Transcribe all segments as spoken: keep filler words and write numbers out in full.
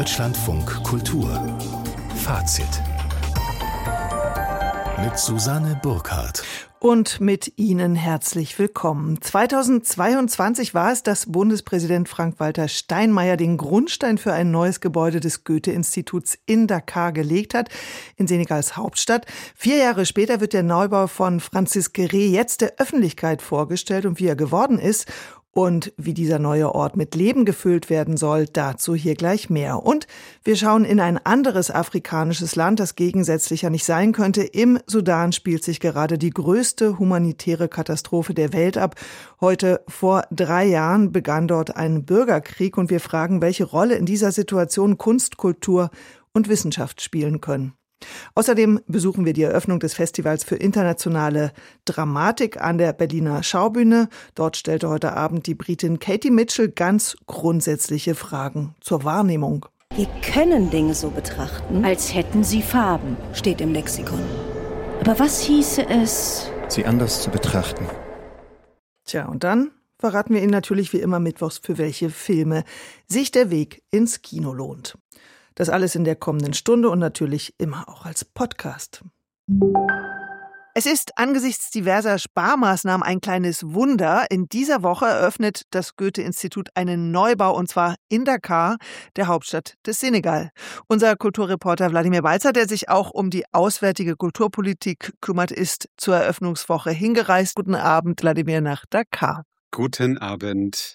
Deutschlandfunk Kultur Fazit mit Susanne Burkhardt. Und mit Ihnen herzlich willkommen. zweitausendzweiundzwanzig war es, dass Bundespräsident Frank-Walter Steinmeier den Grundstein für ein neues Gebäude des Goethe-Instituts in Dakar gelegt hat, in Senegals Hauptstadt. Vier Jahre später wird der Neubau von Francis Kéré jetzt der Öffentlichkeit vorgestellt und wie er geworden ist. Und wie dieser neue Ort mit Leben gefüllt werden soll, dazu hier gleich mehr. Und wir schauen in ein anderes afrikanisches Land, das gegensätzlicher nicht sein könnte. Im Sudan spielt sich gerade die größte humanitäre Katastrophe der Welt ab. Heute vor drei Jahren begann dort ein Bürgerkrieg und wir fragen, welche Rolle in dieser Situation Kunst, Kultur und Wissenschaft spielen können. Außerdem besuchen wir die Eröffnung des Festivals für internationale Dramatik an der Berliner Schaubühne. Dort stellte heute Abend die Britin Katie Mitchell ganz grundsätzliche Fragen zur Wahrnehmung. Wir können Dinge so betrachten, als hätten sie Farben, steht im Lexikon. Aber was hieße es, sie anders zu betrachten? Tja, und dann verraten wir Ihnen natürlich wie immer mittwochs, für welche Filme sich der Weg ins Kino lohnt. Das alles in der kommenden Stunde und natürlich immer auch als Podcast. Es ist angesichts diverser Sparmaßnahmen ein kleines Wunder. In dieser Woche eröffnet das Goethe-Institut einen Neubau, und zwar in Dakar, der Hauptstadt des Senegal. Unser Kulturreporter Wladimir Balzer, der sich auch um die auswärtige Kulturpolitik kümmert, ist zur Eröffnungswoche hingereist. Guten Abend, Wladimir, nach Dakar. Guten Abend.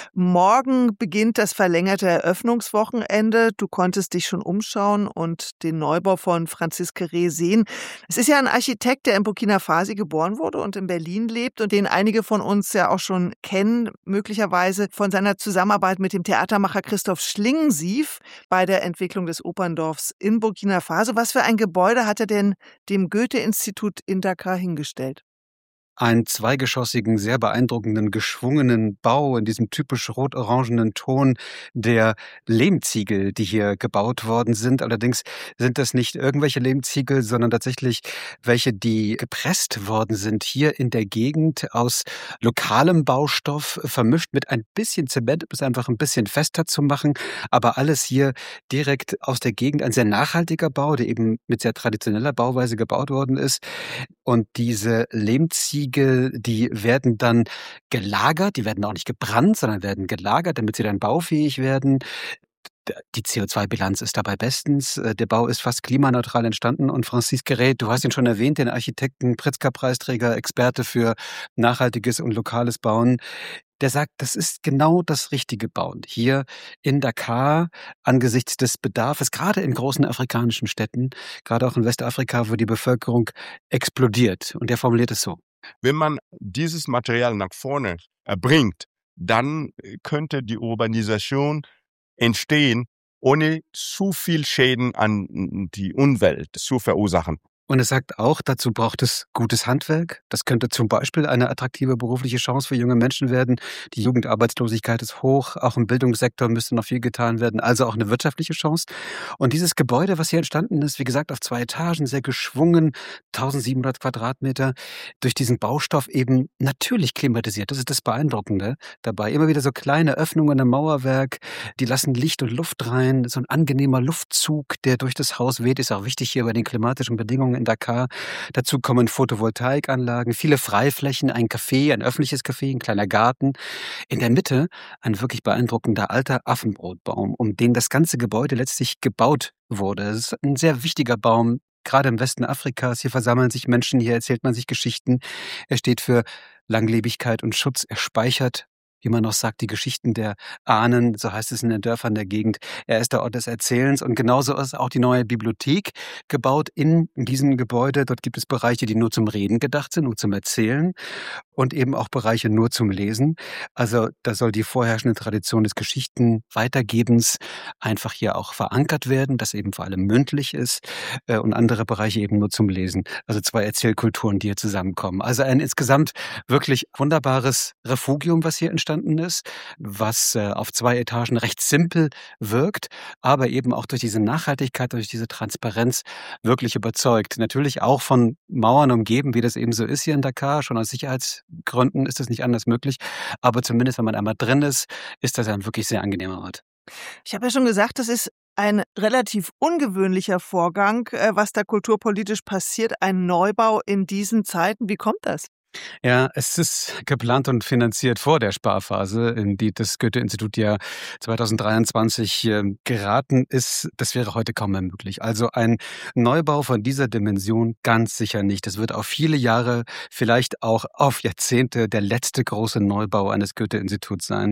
Morgen beginnt das verlängerte Eröffnungswochenende. Du konntest dich schon umschauen und den Neubau von Francis Kéré sehen. Es ist ja ein Architekt, der in Burkina Faso geboren wurde und in Berlin lebt und den einige von uns ja auch schon kennen, möglicherweise von seiner Zusammenarbeit mit dem Theatermacher Christoph Schlingensief bei der Entwicklung des Operndorfs in Burkina Faso. Was für ein Gebäude hat er denn dem Goethe-Institut in Dakar hingestellt? Einen zweigeschossigen, sehr beeindruckenden, geschwungenen Bau in diesem typisch rot-orangenen Ton der Lehmziegel, die hier gebaut worden sind. Allerdings sind das nicht irgendwelche Lehmziegel, sondern tatsächlich welche, die gepresst worden sind hier in der Gegend aus lokalem Baustoff, vermischt mit ein bisschen Zement, um es einfach ein bisschen fester zu machen. Aber alles hier direkt aus der Gegend, ein sehr nachhaltiger Bau, der eben mit sehr traditioneller Bauweise gebaut worden ist. Und diese Lehmziegel, die werden dann gelagert, die werden auch nicht gebrannt, sondern werden gelagert, damit sie dann baufähig werden. Die C O zwei Bilanz ist dabei bestens. Der Bau ist fast klimaneutral entstanden. Und Francis Kéré, du hast ihn schon erwähnt, den Architekten, Pritzker-Preisträger, Experte für nachhaltiges und lokales Bauen. Der sagt, das ist genau das richtige Bauen. Hier in Dakar, angesichts des Bedarfs, gerade in großen afrikanischen Städten, gerade auch in Westafrika, wo die Bevölkerung explodiert. Und der formuliert es so. Wenn man dieses Material nach vorne bringt, dann könnte die Urbanisation entstehen, ohne zu viel Schäden an die Umwelt zu verursachen. Und er sagt auch, dazu braucht es gutes Handwerk. Das könnte zum Beispiel eine attraktive berufliche Chance für junge Menschen werden. Die Jugendarbeitslosigkeit ist hoch. Auch im Bildungssektor müsste noch viel getan werden. Also auch eine wirtschaftliche Chance. Und dieses Gebäude, was hier entstanden ist, wie gesagt, auf zwei Etagen, sehr geschwungen, tausendsiebenhundert Quadratmeter, durch diesen Baustoff eben natürlich klimatisiert. Das ist das Beeindruckende dabei. Immer wieder so kleine Öffnungen im Mauerwerk, die lassen Licht und Luft rein. So ein angenehmer Luftzug, der durch das Haus weht, ist auch wichtig hier bei den klimatischen Bedingungen in Dakar. Dazu kommen Photovoltaikanlagen, viele Freiflächen, ein Café, ein öffentliches Café, ein kleiner Garten. In der Mitte ein wirklich beeindruckender alter Affenbrotbaum, um den das ganze Gebäude letztlich gebaut wurde. Es ist ein sehr wichtiger Baum, gerade im Westen Afrikas. Hier versammeln sich Menschen, hier erzählt man sich Geschichten. Er steht für Langlebigkeit und Schutz. Er speichert, wie man noch sagt, die Geschichten der Ahnen, so heißt es in den Dörfern der Gegend. Er ist der Ort des Erzählens und genauso ist auch die neue Bibliothek gebaut in diesem Gebäude. Dort gibt es Bereiche, die nur zum Reden gedacht sind, nur zum Erzählen und eben auch Bereiche nur zum Lesen. Also da soll die vorherrschende Tradition des Geschichtenweitergebens einfach hier auch verankert werden, das eben vor allem mündlich ist und andere Bereiche eben nur zum Lesen. Also zwei Erzählkulturen, die hier zusammenkommen. Also ein insgesamt wirklich wunderbares Refugium, was hier entsteht. Entstanden ist, was äh, auf zwei Etagen recht simpel wirkt, aber eben auch durch diese Nachhaltigkeit, durch diese Transparenz wirklich überzeugt. Natürlich auch von Mauern umgeben, wie das eben so ist hier in Dakar. Schon aus Sicherheitsgründen ist das nicht anders möglich. Aber zumindest, wenn man einmal drin ist, ist das ein wirklich sehr angenehmer Ort. Ich habe ja schon gesagt, das ist ein relativ ungewöhnlicher Vorgang, was da kulturpolitisch passiert, ein Neubau in diesen Zeiten. Wie kommt das? Ja, es ist geplant und finanziert vor der Sparphase, in die das Goethe-Institut ja zwanzig dreiundzwanzig äh, geraten ist. Das wäre heute kaum mehr möglich. Also ein Neubau von dieser Dimension ganz sicher nicht. Das wird auf viele Jahre, vielleicht auch auf Jahrzehnte der letzte große Neubau eines Goethe-Instituts sein.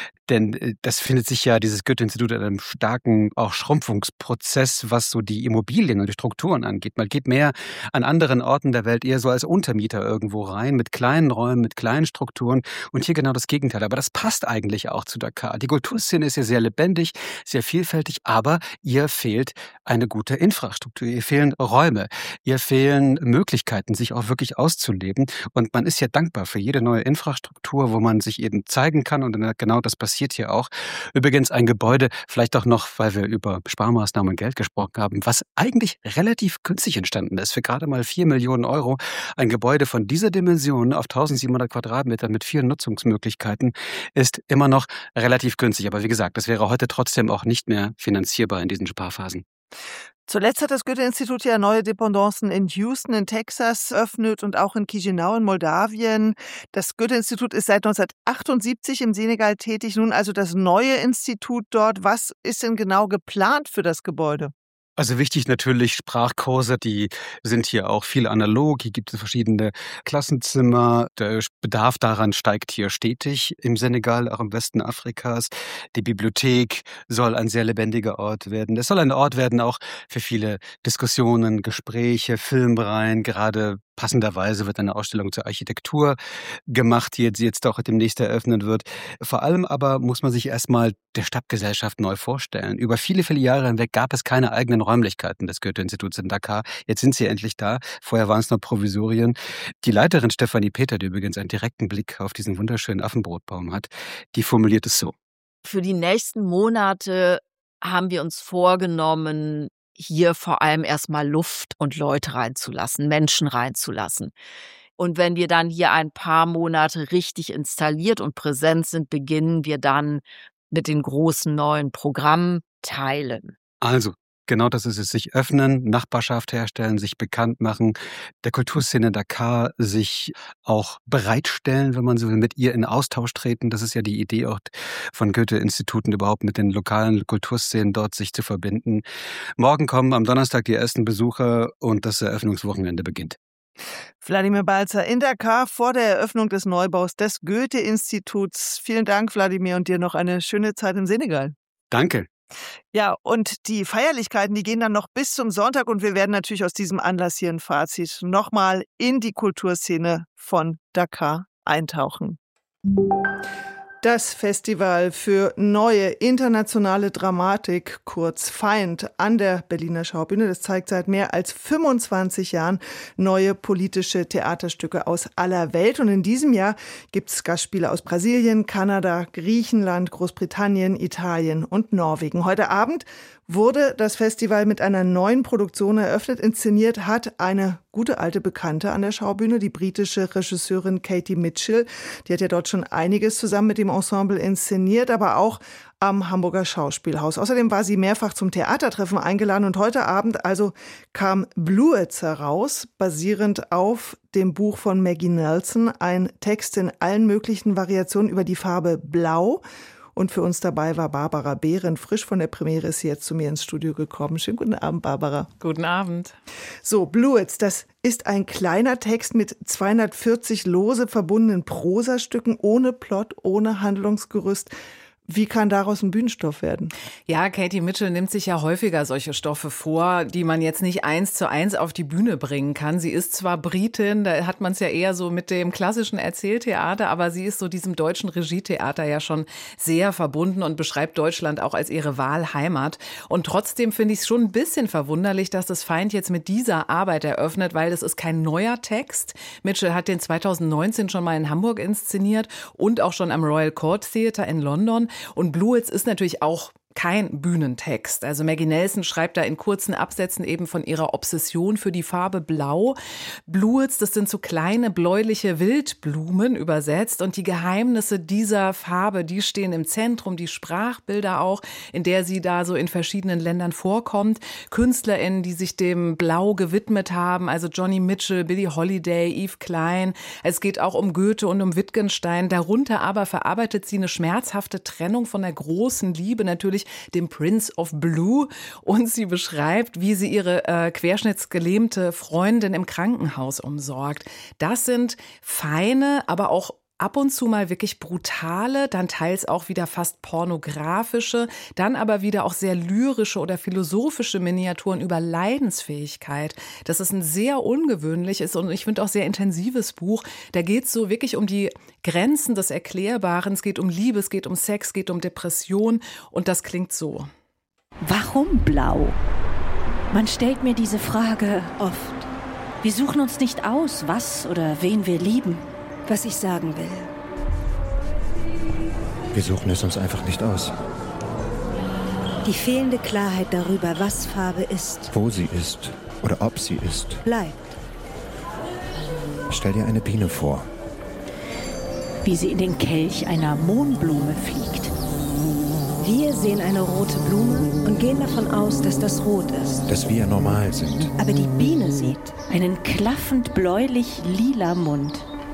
Denn das findet sich ja, dieses Goethe-Institut, in einem starken auch Schrumpfungsprozess, was so die Immobilien und die Strukturen angeht. Man geht mehr an anderen Orten der Welt eher so als Untermieter irgendwo rein, mit kleinen Räumen, mit kleinen Strukturen. Und hier genau das Gegenteil. Aber das passt eigentlich auch zu Dakar. Die Kulturszene ist ja sehr lebendig, sehr vielfältig, aber ihr fehlt eine gute Infrastruktur. Ihr fehlen Räume. Ihr fehlen Möglichkeiten, sich auch wirklich auszuleben. Und man ist ja dankbar für jede neue Infrastruktur, wo man sich eben zeigen kann. Und genau das passiert hier auch. Übrigens ein Gebäude, vielleicht auch noch, weil wir über Sparmaßnahmen und Geld gesprochen haben, was eigentlich relativ günstig entstanden ist, für gerade mal vier Millionen Euro. Ein Gebäude von dieser Dimension auf eintausendsiebenhundert Quadratmetern mit vielen Nutzungsmöglichkeiten ist immer noch relativ günstig. Aber wie gesagt, das wäre heute trotzdem auch nicht mehr finanzierbar in diesen Sparphasen. Zuletzt hat das Goethe-Institut ja neue Dependancen in Houston in Texas eröffnet und auch in Chișinău in Moldawien. Das Goethe-Institut ist seit neunzehnhundertachtundsiebzig im Senegal tätig. Nun also das neue Institut dort. Was ist denn genau geplant für das Gebäude? Also wichtig natürlich Sprachkurse, die sind hier auch viel analog. Hier gibt es verschiedene Klassenzimmer. Der Bedarf daran steigt hier stetig im Senegal, auch im Westen Afrikas. Die Bibliothek soll ein sehr lebendiger Ort werden. Es soll ein Ort werden auch für viele Diskussionen, Gespräche, Filmreihen. Gerade passenderweise wird eine Ausstellung zur Architektur gemacht, die jetzt, jetzt auch demnächst eröffnet wird. Vor allem aber muss man sich erstmal der Stadtgesellschaft neu vorstellen. Über viele, viele Jahre hinweg gab es keine eigenen Räumlichkeiten des Goethe-Instituts in Dakar. Jetzt sind sie endlich da. Vorher waren es nur Provisorien. Die Leiterin Stefanie Peter, die übrigens einen direkten Blick auf diesen wunderschönen Affenbrotbaum hat, die formuliert es so. Für die nächsten Monate haben wir uns vorgenommen, hier vor allem erstmal Luft und Leute reinzulassen, Menschen reinzulassen. Und wenn wir dann hier ein paar Monate richtig installiert und präsent sind, beginnen wir dann mit den großen neuen Programmteilen. Also, genau das ist es. Sich öffnen, Nachbarschaft herstellen, sich bekannt machen, der Kulturszene Dakar sich auch bereitstellen, wenn man so will, mit ihr in Austausch treten. Das ist ja die Idee auch von Goethe-Instituten, überhaupt mit den lokalen Kulturszenen dort sich zu verbinden. Morgen kommen am Donnerstag die ersten Besucher und das Eröffnungswochenende beginnt. Wladimir Balzer in Dakar vor der Eröffnung des Neubaus des Goethe-Instituts. Vielen Dank, Wladimir, und dir noch eine schöne Zeit im Senegal. Danke. Ja, und die Feierlichkeiten, die gehen dann noch bis zum Sonntag und wir werden natürlich aus diesem Anlass hier ein Fazit nochmal in die Kulturszene von Dakar eintauchen. Das Festival für neue internationale Dramatik, kurz Feind, an der Berliner Schaubühne. Das zeigt seit mehr als fünfundzwanzig Jahren neue politische Theaterstücke aus aller Welt. Und in diesem Jahr gibt es Gastspiele aus Brasilien, Kanada, Griechenland, Großbritannien, Italien und Norwegen. Heute Abend wurde das Festival mit einer neuen Produktion eröffnet. Inszeniert hat eine gute alte Bekannte an der Schaubühne, die britische Regisseurin Katie Mitchell. Die hat ja dort schon einiges zusammen mit dem Ensemble inszeniert, aber auch am Hamburger Schauspielhaus. Außerdem war sie mehrfach zum Theatertreffen eingeladen und heute Abend also kam Bluets heraus, basierend auf dem Buch von Maggie Nelson, ein Text in allen möglichen Variationen über die Farbe Blau. Und für uns dabei war Barbara Behrendt. Frisch von der Premiere ist sie jetzt zu mir ins Studio gekommen. Schönen guten Abend, Barbara. Guten Abend. So, Bluets, das ist ein kleiner Text mit zweihundertvierzig lose verbundenen Prosastücken, ohne Plot, ohne Handlungsgerüst. Wie kann daraus ein Bühnenstoff werden? Ja, Katie Mitchell nimmt sich ja häufiger solche Stoffe vor, die man jetzt nicht eins zu eins auf die Bühne bringen kann. Sie ist zwar Britin, da hat man es ja eher so mit dem klassischen Erzähltheater, aber sie ist so diesem deutschen Regietheater ja schon sehr verbunden und beschreibt Deutschland auch als ihre Wahlheimat. Und trotzdem finde ich es schon ein bisschen verwunderlich, dass das Feind jetzt mit dieser Arbeit eröffnet, weil das ist kein neuer Text. Mitchell hat den zweitausendneunzehn schon mal in Hamburg inszeniert und auch schon am Royal Court Theatre in London. Und Bluets ist natürlich auch kein Bühnentext. Also Maggie Nelson schreibt da in kurzen Absätzen eben von ihrer Obsession für die Farbe Blau. Bluets, das sind so kleine bläuliche Wildblumen übersetzt und die Geheimnisse dieser Farbe, die stehen im Zentrum, die Sprachbilder auch, in der sie da so in verschiedenen Ländern vorkommt. KünstlerInnen, die sich dem Blau gewidmet haben, also Joni Mitchell, Billie Holiday, Yves Klein. Es geht auch um Goethe und um Wittgenstein. Darunter aber verarbeitet sie eine schmerzhafte Trennung von der großen Liebe, natürlich dem Prince of Blue, und sie beschreibt, wie sie ihre äh, querschnittsgelähmte Freundin im Krankenhaus umsorgt. Das sind feine, aber auch ab und zu mal wirklich brutale, dann teils auch wieder fast pornografische, dann aber wieder auch sehr lyrische oder philosophische Miniaturen über Leidensfähigkeit. Das ist ein sehr ungewöhnliches und ich finde auch sehr intensives Buch. Da geht es so wirklich um die Grenzen des Erklärbaren. Es geht um Liebe, es geht um Sex, es geht um Depression und das klingt so. Warum blau? Man stellt mir diese Frage oft. Wir suchen uns nicht aus, was oder wen wir lieben. Was ich sagen will. Wir suchen es uns einfach nicht aus. Die fehlende Klarheit darüber, was Farbe ist. Wo sie ist oder ob sie ist. Bleibt. Stell dir eine Biene vor. Wie sie in den Kelch einer Mohnblume fliegt. Wir sehen eine rote Blume und gehen davon aus, dass das rot ist. Dass wir normal sind. Aber die Biene sieht einen klaffend bläulich-lila Mund.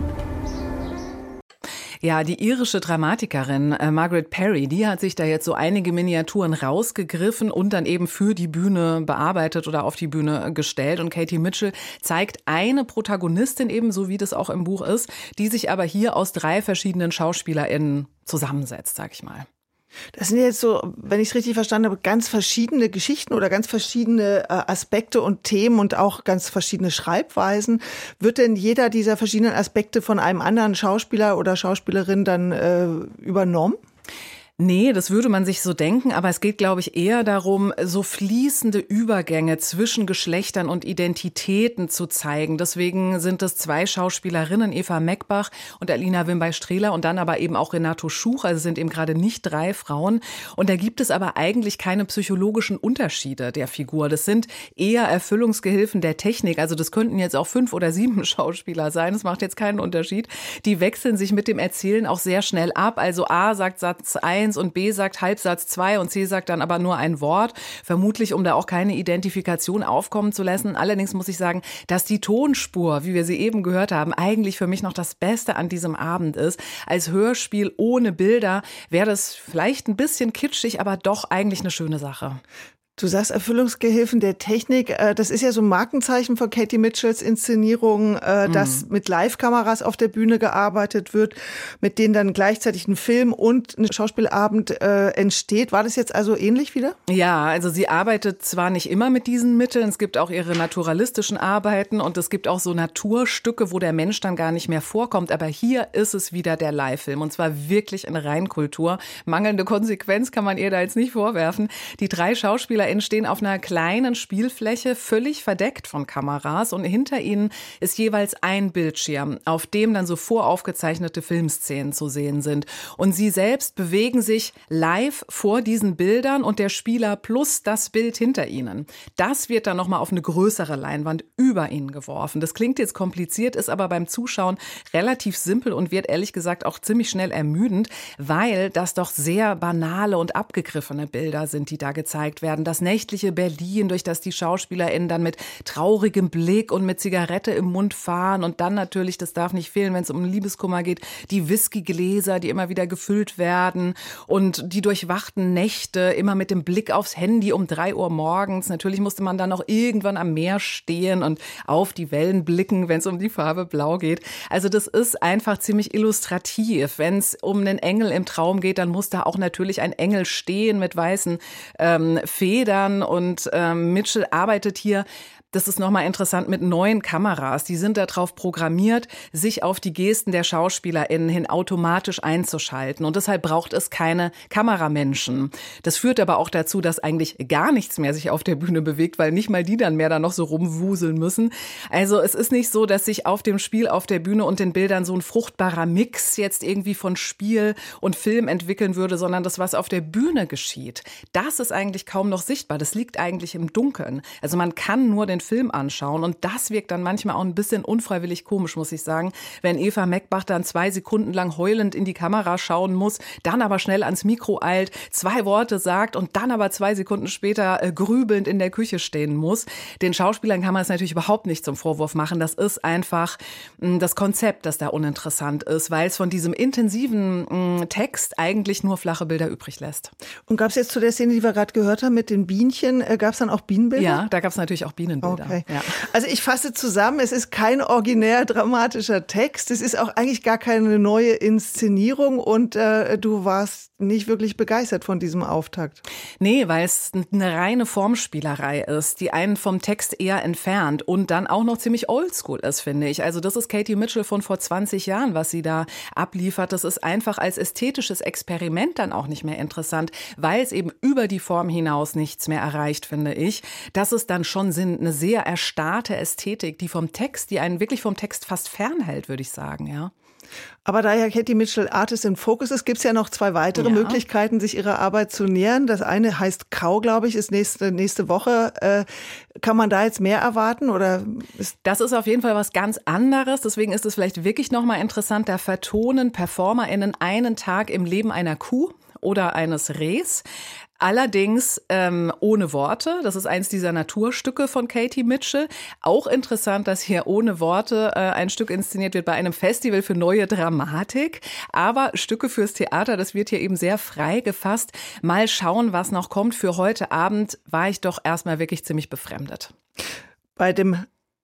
Ja, die irische Dramatikerin äh, Margaret Perry, die hat sich da jetzt so einige Miniaturen rausgegriffen und dann eben für die Bühne bearbeitet oder auf die Bühne gestellt. Und Katie Mitchell zeigt eine Protagonistin eben, so wie das auch im Buch ist, die sich aber hier aus drei verschiedenen SchauspielerInnen zusammensetzt, sag ich mal. Das sind jetzt so, wenn ich es richtig verstanden habe, ganz verschiedene Geschichten oder ganz verschiedene äh, Aspekte und Themen und auch ganz verschiedene Schreibweisen. Wird denn jeder dieser verschiedenen Aspekte von einem anderen Schauspieler oder Schauspielerin dann äh, übernommen? Nee, das würde man sich so denken, aber es geht, glaube ich, eher darum, so fließende Übergänge zwischen Geschlechtern und Identitäten zu zeigen. Deswegen sind es zwei Schauspielerinnen, Eva Meckbach und Alina Wimbey-Strehler und dann aber eben auch Renato Schuch, also sind eben gerade nicht drei Frauen. Und da gibt es aber eigentlich keine psychologischen Unterschiede der Figur. Das sind eher Erfüllungsgehilfen der Technik, also das könnten jetzt auch fünf oder sieben Schauspieler sein, das macht jetzt keinen Unterschied. Die wechseln sich mit dem Erzählen auch sehr schnell ab, also A sagt Satz eins, und B sagt Halbsatz zwei und C sagt dann aber nur ein Wort, vermutlich um da auch keine Identifikation aufkommen zu lassen. Allerdings muss ich sagen, dass die Tonspur, wie wir sie eben gehört haben, eigentlich für mich noch das Beste an diesem Abend ist. Als Hörspiel ohne Bilder wäre das vielleicht ein bisschen kitschig, aber doch eigentlich eine schöne Sache. Du sagst Erfüllungsgehilfen der Technik. Das ist ja so ein Markenzeichen von Katie Mitchells Inszenierung, dass mhm. mit Live-Kameras auf der Bühne gearbeitet wird, mit denen dann gleichzeitig ein Film und ein Schauspielabend äh, entsteht. War das jetzt also ähnlich wieder? Ja, also sie arbeitet zwar nicht immer mit diesen Mitteln, es gibt auch ihre naturalistischen Arbeiten und es gibt auch so Naturstücke, wo der Mensch dann gar nicht mehr vorkommt. Aber hier ist es wieder der Live-Film und zwar wirklich in Reinkultur. Mangelnde Konsequenz kann man ihr da jetzt nicht vorwerfen. Die drei Schauspieler stehen auf einer kleinen Spielfläche, völlig verdeckt von Kameras und hinter ihnen ist jeweils ein Bildschirm, auf dem dann so voraufgezeichnete Filmszenen zu sehen sind. Und sie selbst bewegen sich live vor diesen Bildern und der Spieler plus das Bild hinter ihnen. Das wird dann nochmal auf eine größere Leinwand über ihnen geworfen. Das klingt jetzt kompliziert, ist aber beim Zuschauen relativ simpel und wird ehrlich gesagt auch ziemlich schnell ermüdend, weil das doch sehr banale und abgegriffene Bilder sind, die da gezeigt werden. Das nächtliche Berlin, durch das die SchauspielerInnen dann mit traurigem Blick und mit Zigarette im Mund fahren und dann natürlich, das darf nicht fehlen, wenn es um Liebeskummer geht, die Whiskygläser, die immer wieder gefüllt werden und die durchwachten Nächte, immer mit dem Blick aufs Handy um drei Uhr morgens. Natürlich musste man dann noch irgendwann am Meer stehen und auf die Wellen blicken, wenn es um die Farbe Blau geht. Also das ist einfach ziemlich illustrativ. Wenn es um einen Engel im Traum geht, dann muss da auch natürlich ein Engel stehen mit weißen ähm, Federn. Und ähm, Mitchell arbeitet hier das ist nochmal interessant, mit neuen Kameras. Die sind darauf programmiert, sich auf die Gesten der SchauspielerInnen hin automatisch einzuschalten. Und deshalb braucht es keine Kameramenschen. Das führt aber auch dazu, dass eigentlich gar nichts mehr sich auf der Bühne bewegt, weil nicht mal die dann mehr da noch so rumwuseln müssen. Also es ist nicht so, dass sich auf dem Spiel, auf der Bühne und den Bildern so ein fruchtbarer Mix jetzt irgendwie von Spiel und Film entwickeln würde, sondern das, was auf der Bühne geschieht, das ist eigentlich kaum noch sichtbar. Das liegt eigentlich im Dunkeln. Also man kann nur den Film anschauen und das wirkt dann manchmal auch ein bisschen unfreiwillig komisch, muss ich sagen, wenn Eva Meckbach dann zwei Sekunden lang heulend in die Kamera schauen muss, dann aber schnell ans Mikro eilt, zwei Worte sagt und dann aber zwei Sekunden später äh, grübelnd in der Küche stehen muss. Den Schauspielern kann man es natürlich überhaupt nicht zum Vorwurf machen. Das ist einfach mh, das Konzept, das da uninteressant ist, weil es von diesem intensiven mh, Text eigentlich nur flache Bilder übrig lässt. Und gab es jetzt zu der Szene, die wir gerade gehört haben mit den Bienchen, äh, gab es dann auch Bienenbilder? Ja, da gab es natürlich auch Bienenbilder. Okay. Ja. Also ich fasse zusammen, es ist kein originär dramatischer Text, es ist auch eigentlich gar keine neue Inszenierung und äh, du warst nicht wirklich begeistert von diesem Auftakt. Nee, weil es eine reine Formspielerei ist, die einen vom Text eher entfernt und dann auch noch ziemlich oldschool ist, finde ich. Also das ist Katie Mitchell von vor zwanzig Jahren, was sie da abliefert. Das ist einfach als ästhetisches Experiment dann auch nicht mehr interessant, weil es eben über die Form hinaus nichts mehr erreicht, finde ich. Das ist dann schon eine sehr erstarrte Ästhetik, die vom Text, die einen wirklich vom Text fast fernhält, würde ich sagen, ja. Aber da ja Katie Mitchell Artist in Focus ist, gibt es ja noch zwei weitere ja. Möglichkeiten, sich ihrer Arbeit zu nähern. Das eine heißt Kau, glaube ich, ist nächste, nächste Woche. Äh, kann man da jetzt mehr erwarten? Oder ist das ist auf jeden Fall was ganz anderes. Deswegen ist es vielleicht wirklich nochmal interessant, da vertonen PerformerInnen einen Tag im Leben einer Kuh oder eines Rehs. Allerdings ähm, ohne Worte. Das ist eins dieser Naturstücke von Katie Mitchell. Auch interessant, dass hier ohne Worte äh, ein Stück inszeniert wird bei einem Festival für neue Dramatik. Aber Stücke fürs Theater, das wird hier eben sehr frei gefasst. Mal schauen, was noch kommt. Für heute Abend war ich doch erstmal wirklich ziemlich befremdet. Bei dem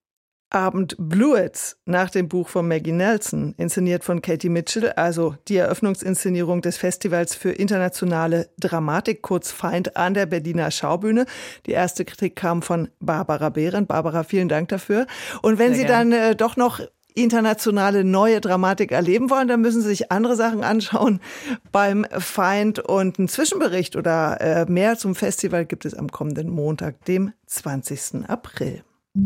Abend Bluets nach dem Buch von Maggie Nelson, inszeniert von Katie Mitchell, also die Eröffnungsinszenierung des Festivals für internationale Dramatik, kurz Feind, an der Berliner Schaubühne. Die erste Kritik kam von Barbara Behrendt. Barbara, vielen Dank dafür. Und wenn Sehr Sie gern. dann äh, doch noch internationale neue Dramatik erleben wollen, dann müssen Sie sich andere Sachen anschauen beim Feind. Und einen Zwischenbericht oder äh, mehr zum Festival gibt es am kommenden Montag, dem zwanzigsten April.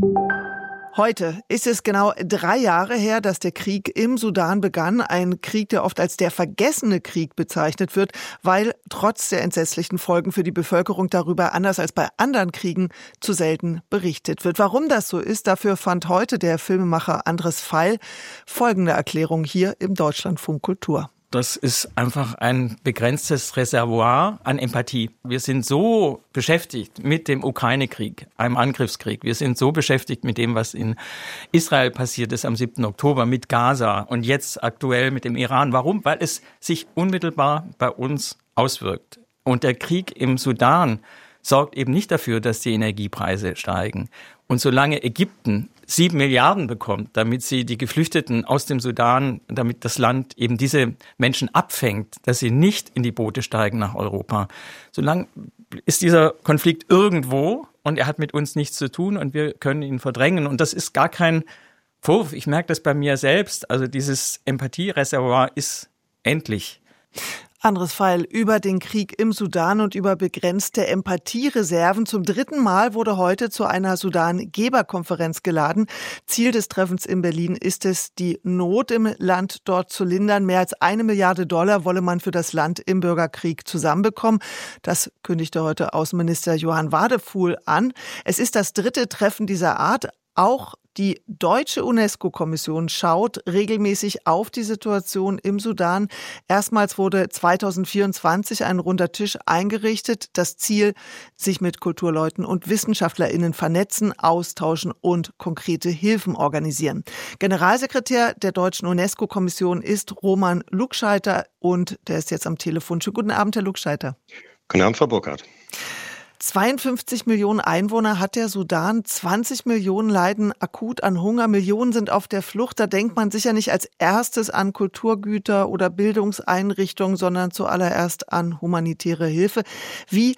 Heute ist es genau drei Jahre her, dass der Krieg im Sudan begann. Ein Krieg, der oft als der vergessene Krieg bezeichnet wird, weil trotz der entsetzlichen Folgen für die Bevölkerung darüber, anders als bei anderen Kriegen, zu selten berichtet wird. Warum das so ist, dafür fand heute der Filmemacher Andres Feil folgende Erklärung hier im Deutschlandfunk Kultur. Das ist einfach ein begrenztes Reservoir an Empathie. Wir sind so beschäftigt mit dem Ukraine-Krieg, einem Angriffskrieg. Wir sind so beschäftigt mit dem, was in Israel passiert ist am siebten Oktober, mit Gaza und jetzt aktuell mit dem Iran. Warum? Weil es sich unmittelbar bei uns auswirkt. Und der Krieg im Sudan sorgt eben nicht dafür, dass die Energiepreise steigen. Und solange Ägypten sieben Milliarden bekommt, damit sie die Geflüchteten aus dem Sudan, damit das Land eben diese Menschen abfängt, dass sie nicht in die Boote steigen nach Europa, solange ist dieser Konflikt irgendwo und er hat mit uns nichts zu tun und wir können ihn verdrängen. Und das ist gar kein Vorwurf. Ich merke das bei mir selbst. Also dieses Empathiereservoir ist endlich. Andres Feil über den Krieg im Sudan und über begrenzte Empathiereserven. Zum dritten Mal wurde heute zu einer Sudan-Geberkonferenz geladen. Ziel des Treffens in Berlin ist es, die Not im Land dort zu lindern. Mehr als eine Milliarde Dollar wolle man für das Land im Bürgerkrieg zusammenbekommen. Das kündigte heute Außenminister Johann Wadefuhl an. Es ist das dritte Treffen dieser Art. Auch die deutsche UNESCO-Kommission schaut regelmäßig auf die Situation im Sudan. Erstmals wurde zweitausendvierundzwanzig ein runder Tisch eingerichtet. Das Ziel, sich mit Kulturleuten und WissenschaftlerInnen vernetzen, austauschen und konkrete Hilfen organisieren. Generalsekretär der deutschen UNESCO-Kommission ist Roman Lugscheiter und der ist jetzt am Telefon. Schönen guten Abend, Herr Lugscheiter. Guten Abend, Frau Burkhardt. zweiundfünfzig Millionen Einwohner hat der Sudan, zwanzig Millionen leiden akut an Hunger, Millionen sind auf der Flucht. Da denkt man sicher nicht als erstes an Kulturgüter oder Bildungseinrichtungen, sondern zuallererst an humanitäre Hilfe. Wie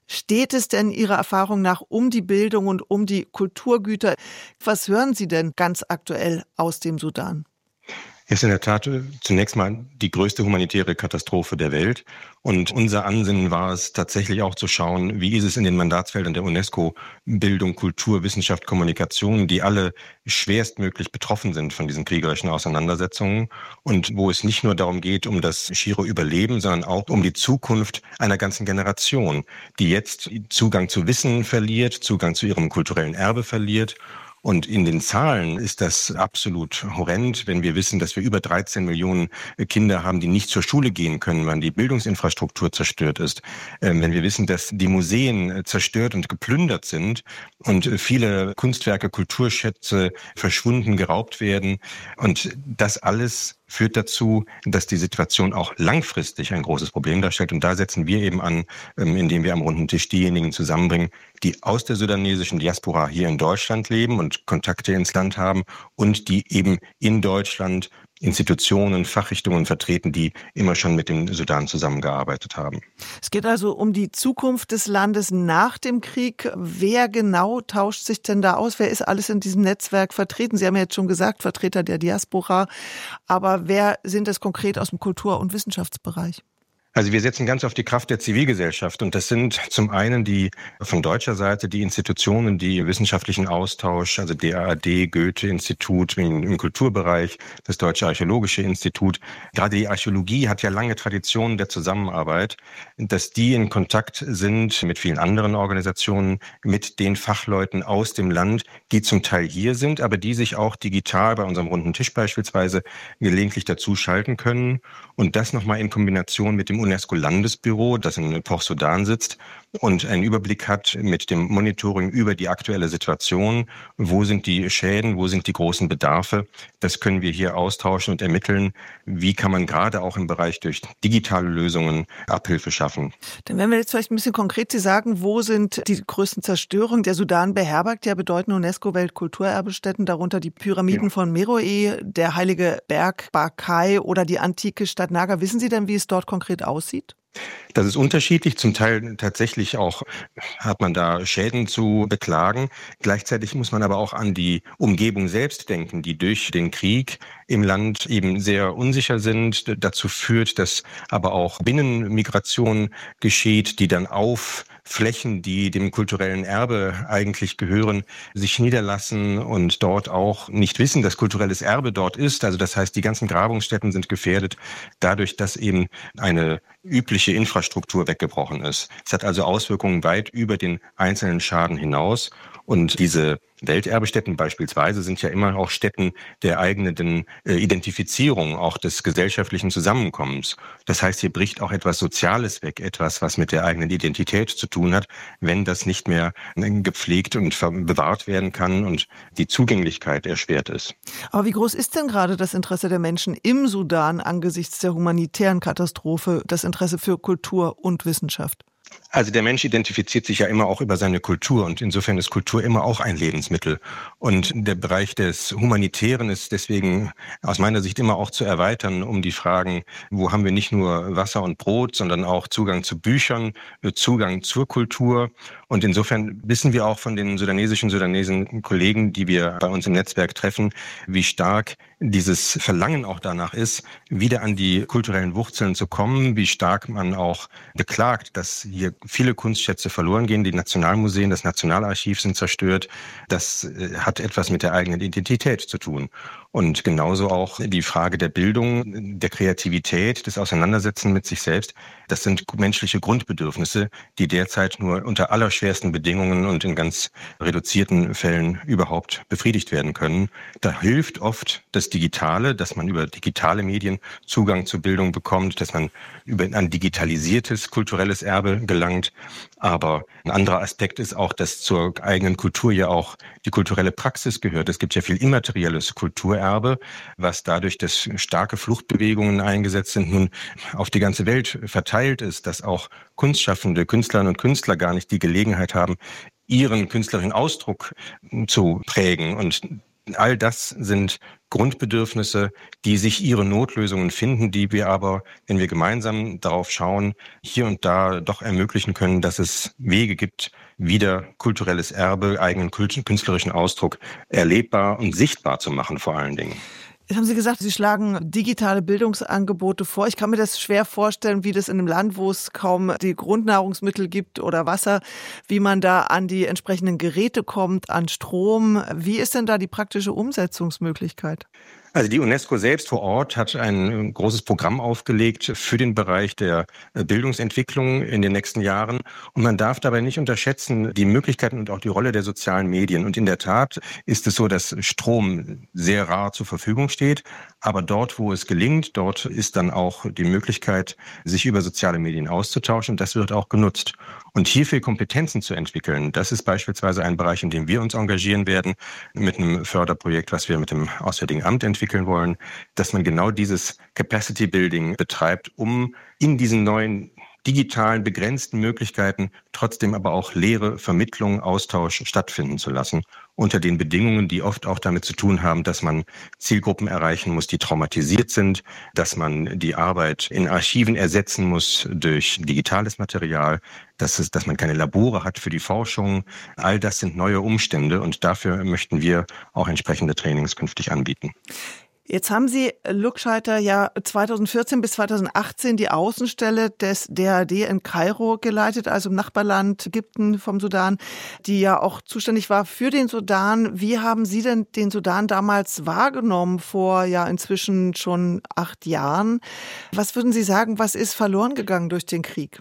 steht es denn Ihrer Erfahrung nach um die Bildung und um die Kulturgüter? Was hören Sie denn ganz aktuell aus dem Sudan? Es ist in der Tat zunächst mal die größte humanitäre Katastrophe der Welt. Und unser Ansinnen war es tatsächlich auch zu schauen, wie ist es in den Mandatsfeldern der UNESCO, Bildung, Kultur, Wissenschaft, Kommunikation, die alle schwerstmöglich betroffen sind von diesen kriegerischen Auseinandersetzungen und wo es nicht nur darum geht, um das schiere Überleben, sondern auch um die Zukunft einer ganzen Generation, die jetzt Zugang zu Wissen verliert, Zugang zu ihrem kulturellen Erbe verliert. Und in den Zahlen ist das absolut horrend, wenn wir wissen, dass wir über dreizehn Millionen Kinder haben, die nicht zur Schule gehen können, weil die Bildungsinfrastruktur zerstört ist. Wenn wir wissen, dass die Museen zerstört und geplündert sind und viele Kunstwerke, Kulturschätze verschwunden, geraubt werden. Und das alles führt dazu, dass die Situation auch langfristig ein großes Problem darstellt. Und da setzen wir eben an, indem wir am runden Tisch diejenigen zusammenbringen, die aus der sudanesischen Diaspora hier in Deutschland leben und Kontakte ins Land haben und die eben in Deutschland Institutionen, Fachrichtungen vertreten, die immer schon mit dem Sudan zusammengearbeitet haben. Es geht also um die Zukunft des Landes nach dem Krieg. Wer genau tauscht sich denn da aus? Wer ist alles in diesem Netzwerk vertreten? Sie haben ja jetzt schon gesagt, Vertreter der Diaspora. Aber wer sind es konkret aus dem Kultur- und Wissenschaftsbereich? Also wir setzen ganz auf die Kraft der Zivilgesellschaft und das sind zum einen die von deutscher Seite die Institutionen, die wissenschaftlichen Austausch, also D A A D, Goethe-Institut im Kulturbereich, das Deutsche Archäologische Institut. Gerade die Archäologie hat ja lange Traditionen der Zusammenarbeit, dass die in Kontakt sind mit vielen anderen Organisationen, mit den Fachleuten aus dem Land, die zum Teil hier sind, aber die sich auch digital bei unserem runden Tisch beispielsweise gelegentlich dazu schalten können und das nochmal in Kombination mit dem UNESCO-Landesbüro, das in Port Sudan sitzt und einen Überblick hat mit dem Monitoring über die aktuelle Situation. Wo sind die Schäden, wo sind die großen Bedarfe? Das können wir hier austauschen und ermitteln. Wie kann man gerade auch im Bereich durch digitale Lösungen Abhilfe schaffen? Dann werden wir jetzt vielleicht ein bisschen konkret Sie sagen, wo sind die größten Zerstörungen? Der Sudan beherbergt ja bedeutende UNESCO-Weltkulturerbestätten, darunter die Pyramiden ja. von Meroe, der heilige Berg Barkai oder die antike Stadt Naga. Wissen Sie denn, wie es dort konkret aussieht? Das ist unterschiedlich. Zum Teil tatsächlich auch hat man da Schäden zu beklagen. Gleichzeitig muss man aber auch an die Umgebung selbst denken, die durch den Krieg im Land eben sehr unsicher sind. Dazu führt, dass aber auch Binnenmigration geschieht, die dann auf Flächen, die dem kulturellen Erbe eigentlich gehören, sich niederlassen und dort auch nicht wissen, dass kulturelles Erbe dort ist. Also das heißt, die ganzen Grabungsstätten sind gefährdet, dadurch, dass eben eine übliche Infrastruktur weggebrochen ist. Es hat also Auswirkungen weit über den einzelnen Schaden hinaus. Und diese Welterbestätten beispielsweise sind ja immer auch Stätten der eigenen äh, Identifizierung, auch des gesellschaftlichen Zusammenkommens. Das heißt, hier bricht auch etwas Soziales weg, etwas, was mit der eigenen Identität zu tun hat, wenn das nicht mehr gepflegt und bewahrt werden kann und die Zugänglichkeit erschwert ist. Aber wie groß ist denn gerade das Interesse der Menschen im Sudan angesichts der humanitären Katastrophe, das Interesse für Kultur und Wissenschaft? Also der Mensch identifiziert sich ja immer auch über seine Kultur und insofern ist Kultur immer auch ein Lebensmittel. Und der Bereich des Humanitären ist deswegen aus meiner Sicht immer auch zu erweitern um die Fragen, wo haben wir nicht nur Wasser und Brot, sondern auch Zugang zu Büchern, Zugang zur Kultur. Und insofern wissen wir auch von den sudanesischen, sudanesischen Kollegen, die wir bei uns im Netzwerk treffen, wie stark dieses Verlangen auch danach ist, wieder an die kulturellen Wurzeln zu kommen, wie stark man auch beklagt, dass hier viele Kunstschätze verloren gehen. Die Nationalmuseen, das Nationalarchiv sind zerstört. Das hat etwas mit der eigenen Identität zu tun. Und genauso auch die Frage der Bildung, der Kreativität, des Auseinandersetzens mit sich selbst. Das sind menschliche Grundbedürfnisse, die derzeit nur unter allerschwersten Bedingungen und in ganz reduzierten Fällen überhaupt befriedigt werden können. Da hilft oft das Digitale, dass man über digitale Medien Zugang zur Bildung bekommt, dass man über ein digitalisiertes kulturelles Erbe gelangt. Aber ein anderer Aspekt ist auch, dass zur eigenen Kultur ja auch die kulturelle Praxis gehört. Es gibt ja viel immaterielles Kulturerbe, was dadurch, dass starke Fluchtbewegungen eingesetzt sind, nun auf die ganze Welt verteilt ist, dass auch Kunstschaffende, Künstlerinnen und Künstler gar nicht die Gelegenheit haben, ihren künstlerischen Ausdruck zu prägen und All das sind Grundbedürfnisse, die sich ihre Notlösungen finden, die wir aber, wenn wir gemeinsam darauf schauen, hier und da doch ermöglichen können, dass es Wege gibt, wieder kulturelles Erbe, eigenen künstlerischen Ausdruck erlebbar und sichtbar zu machen vor allen Dingen. Jetzt haben Sie gesagt, Sie schlagen digitale Bildungsangebote vor. Ich kann mir das schwer vorstellen, wie das in einem Land, wo es kaum die Grundnahrungsmittel gibt oder Wasser, wie man da an die entsprechenden Geräte kommt, an Strom. Wie ist denn da die praktische Umsetzungsmöglichkeit? Also die UNESCO selbst vor Ort hat ein großes Programm aufgelegt für den Bereich der Bildungsentwicklung in den nächsten Jahren. Und man darf dabei nicht unterschätzen die Möglichkeiten und auch die Rolle der sozialen Medien. Und in der Tat ist es so, dass Strom sehr rar zur Verfügung steht. Aber dort, wo es gelingt, dort ist dann auch die Möglichkeit, sich über soziale Medien auszutauschen. Und das wird auch genutzt. Und hierfür Kompetenzen zu entwickeln, das ist beispielsweise ein Bereich, in dem wir uns engagieren werden, mit einem Förderprojekt, was wir mit dem Auswärtigen Amt entwickeln wollen, dass man genau dieses Capacity Building betreibt, um in diesen neuen digitalen, begrenzten Möglichkeiten trotzdem aber auch Lehre, Vermittlung, Austausch stattfinden zu lassen. Unter den Bedingungen, die oft auch damit zu tun haben, dass man Zielgruppen erreichen muss, die traumatisiert sind, dass man die Arbeit in Archiven ersetzen muss durch digitales Material, dass es, dass man keine Labore hat für die Forschung. All das sind neue Umstände und dafür möchten wir auch entsprechende Trainings künftig anbieten. Jetzt haben Sie, Luckscheider, ja zweitausendvierzehn bis zweitausendachtzehn die Außenstelle des D A D in Kairo geleitet, also im Nachbarland Ägypten vom Sudan, die ja auch zuständig war für den Sudan. Wie haben Sie denn den Sudan damals wahrgenommen, vor ja inzwischen schon acht Jahren? Was würden Sie sagen, was ist verloren gegangen durch den Krieg?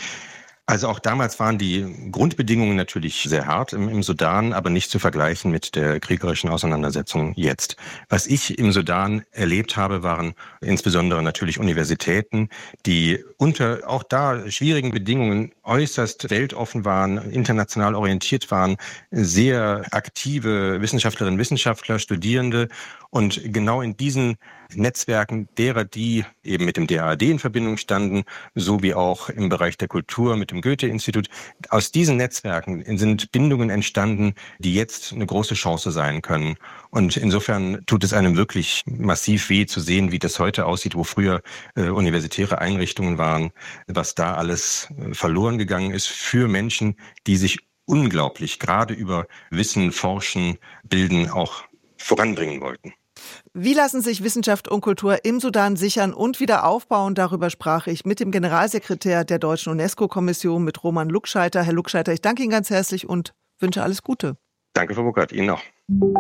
Also auch damals waren die Grundbedingungen natürlich sehr hart im, im Sudan, aber nicht zu vergleichen mit der kriegerischen Auseinandersetzung jetzt. Was ich im Sudan erlebt habe, waren insbesondere natürlich Universitäten, die unter auch da schwierigen Bedingungen äußerst weltoffen waren, international orientiert waren, sehr aktive Wissenschaftlerinnen, Wissenschaftler, Studierende. Und genau in diesen Netzwerken derer, die eben mit dem D A D in Verbindung standen, sowie auch im Bereich der Kultur mit dem Goethe-Institut. Aus diesen Netzwerken sind Bindungen entstanden, die jetzt eine große Chance sein können. Und insofern tut es einem wirklich massiv weh zu sehen, wie das heute aussieht, wo früher äh, universitäre Einrichtungen waren, was da alles äh, verloren gegangen ist für Menschen, die sich unglaublich gerade über Wissen, Forschen, Bilden auch voranbringen wollten. Wie lassen sich Wissenschaft und Kultur im Sudan sichern und wieder aufbauen? Darüber sprach ich mit dem Generalsekretär der Deutschen UNESCO-Kommission, mit Roman Luckscheider. Herr Luckscheider, ich danke Ihnen ganz herzlich und wünsche alles Gute. Danke, Frau Burkhardt. Ihnen auch.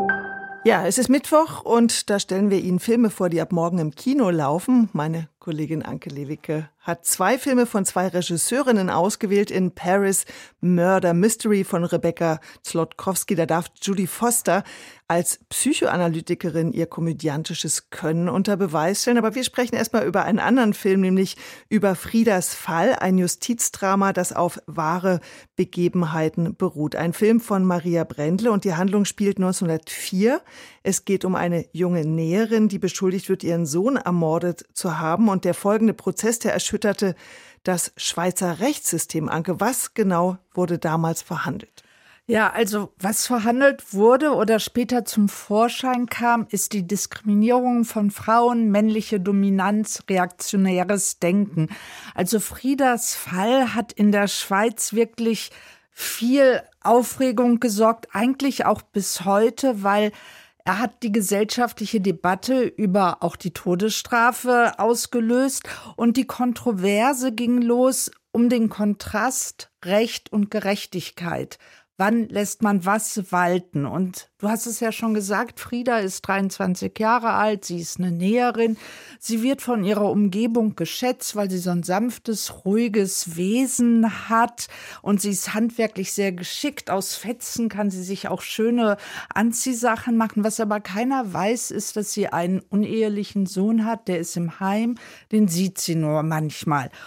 Ja, es ist Mittwoch und da stellen wir Ihnen Filme vor, die ab morgen im Kino laufen. Meine Kollegin Anke Lewicke hat zwei Filme von zwei Regisseurinnen ausgewählt. In Paris Murder Mystery von Rebecca Zlotkowski. Da darf Judy Foster als Psychoanalytikerin ihr komödiantisches Können unter Beweis stellen. Aber wir sprechen erstmal über einen anderen Film, nämlich über Friedas Fall, ein Justizdrama, das auf wahre Begebenheiten beruht. Ein Film von Maria Brendle und die Handlung spielt neunzehnhundertvier. Es geht um eine junge Näherin, die beschuldigt wird, ihren Sohn ermordet zu haben. Und der folgende Prozess, der erschütterte das Schweizer Rechtssystem. Anke, was genau wurde damals verhandelt? Ja, also was verhandelt wurde oder später zum Vorschein kam, ist die Diskriminierung von Frauen, männliche Dominanz, reaktionäres Denken. Also Friedas Fall hat in der Schweiz wirklich viel Aufregung gesorgt, eigentlich auch bis heute, weil er hat die gesellschaftliche Debatte über auch die Todesstrafe ausgelöst und die Kontroverse ging los um den Kontrast Recht und Gerechtigkeit. Wann lässt man was walten? Und du hast es ja schon gesagt, Frieda ist dreiundzwanzig Jahre alt, sie ist eine Näherin. Sie wird von ihrer Umgebung geschätzt, weil sie so ein sanftes, ruhiges Wesen hat. Und sie ist handwerklich sehr geschickt. Aus Fetzen kann sie sich auch schöne Anziehsachen machen. Was aber keiner weiß, ist, dass sie einen unehelichen Sohn hat, der ist im Heim, den sieht sie nur manchmal.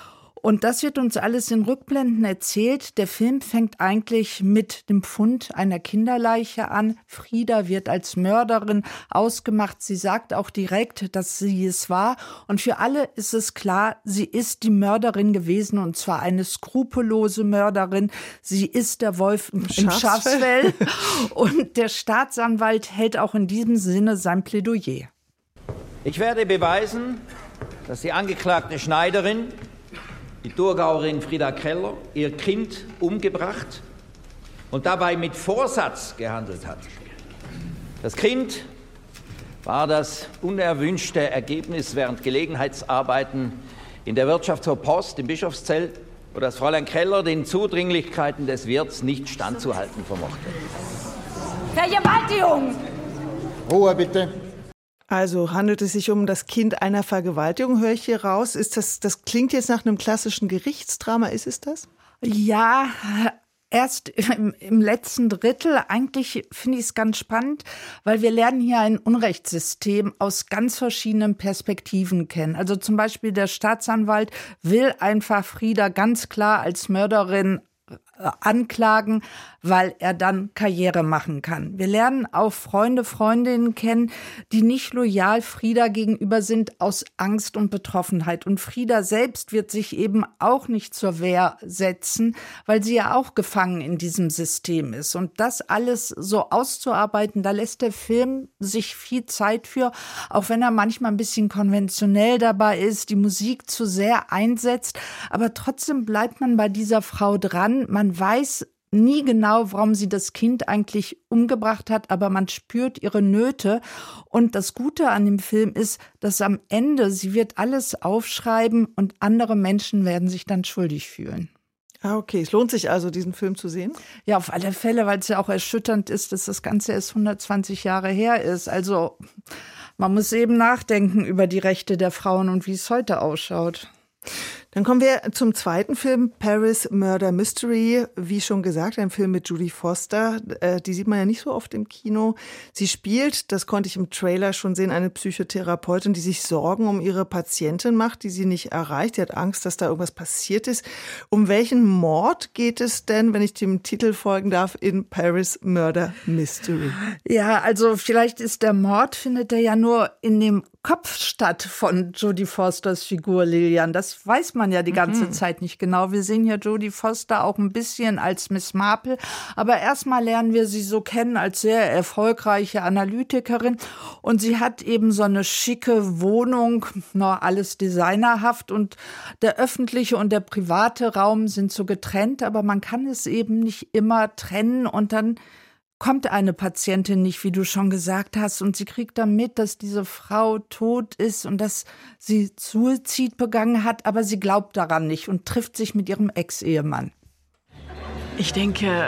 Und das wird uns alles in Rückblenden erzählt. Der Film fängt eigentlich mit dem Fund einer Kinderleiche an. Frida wird als Mörderin ausgemacht. Sie sagt auch direkt, dass sie es war. Und für alle ist es klar, sie ist die Mörderin gewesen, und zwar eine skrupellose Mörderin. Sie ist der Wolf im Schafsfell. Und der Staatsanwalt hält auch in diesem Sinne sein Plädoyer. Ich werde beweisen, dass die angeklagte Schneiderin, die Thurgauerin Frida Keller, ihr Kind umgebracht und dabei mit Vorsatz gehandelt hat. Das Kind war das unerwünschte Ergebnis während Gelegenheitsarbeiten in der Wirtschaft zur Post im Bischofszell, wo das Fräulein Keller den Zudringlichkeiten des Wirts nicht standzuhalten vermochte. Vergewaltigung! Ruhe bitte. Also handelt es sich um das Kind einer Vergewaltigung, höre ich hier raus. Ist das, das klingt jetzt nach einem klassischen Gerichtsdrama, ist es das? Ja, erst im, im letzten Drittel. Eigentlich finde ich es ganz spannend, weil wir lernen hier ein Unrechtssystem aus ganz verschiedenen Perspektiven kennen. Also zum Beispiel der Staatsanwalt will einfach Frida ganz klar als Mörderin anklagen, weil er dann Karriere machen kann. Wir lernen auch Freunde, Freundinnen kennen, die nicht loyal Frida gegenüber sind aus Angst und Betroffenheit. Und Frida selbst wird sich eben auch nicht zur Wehr setzen, weil sie ja auch gefangen in diesem System ist. Und das alles so auszuarbeiten, da lässt der Film sich viel Zeit für, auch wenn er manchmal ein bisschen konventionell dabei ist, die Musik zu sehr einsetzt. Aber trotzdem bleibt man bei dieser Frau dran. Man weiß nie genau, warum sie das Kind eigentlich umgebracht hat, aber man spürt ihre Nöte. Und das Gute an dem Film ist, dass am Ende sie wird alles aufschreiben und andere Menschen werden sich dann schuldig fühlen. Ah, okay. Es lohnt sich also, diesen Film zu sehen? Ja, auf alle Fälle, weil es ja auch erschütternd ist, dass das Ganze erst hundertzwanzig Jahre her ist. Also man muss eben nachdenken über die Rechte der Frauen und wie es heute ausschaut. Dann kommen wir zum zweiten Film, Paris Murder Mystery. Wie schon gesagt, ein Film mit Jodie Foster. Äh, die sieht man ja nicht so oft im Kino. Sie spielt, das konnte ich im Trailer schon sehen, eine Psychotherapeutin, die sich Sorgen um ihre Patientin macht, die sie nicht erreicht. Die hat Angst, dass da irgendwas passiert ist. Um welchen Mord geht es denn, wenn ich dem Titel folgen darf, in Paris Murder Mystery? Ja, also vielleicht ist der Mord, findet er ja nur in dem Kopf statt von Jodie Fosters Figur Lillian. Das weiß man ja die ganze mhm. Zeit nicht genau. Wir sehen ja Jodie Foster auch ein bisschen als Miss Marple, aber erstmal lernen wir sie so kennen als sehr erfolgreiche Analytikerin, und sie hat eben so eine schicke Wohnung, noch alles designerhaft, und der öffentliche und der private Raum sind so getrennt, aber man kann es eben nicht immer trennen, und dann kommt eine Patientin nicht, wie du schon gesagt hast, und sie kriegt dann mit, dass diese Frau tot ist und dass sie Suizid begangen hat, aber sie glaubt daran nicht und trifft sich mit ihrem Ex-Ehemann. Ich denke,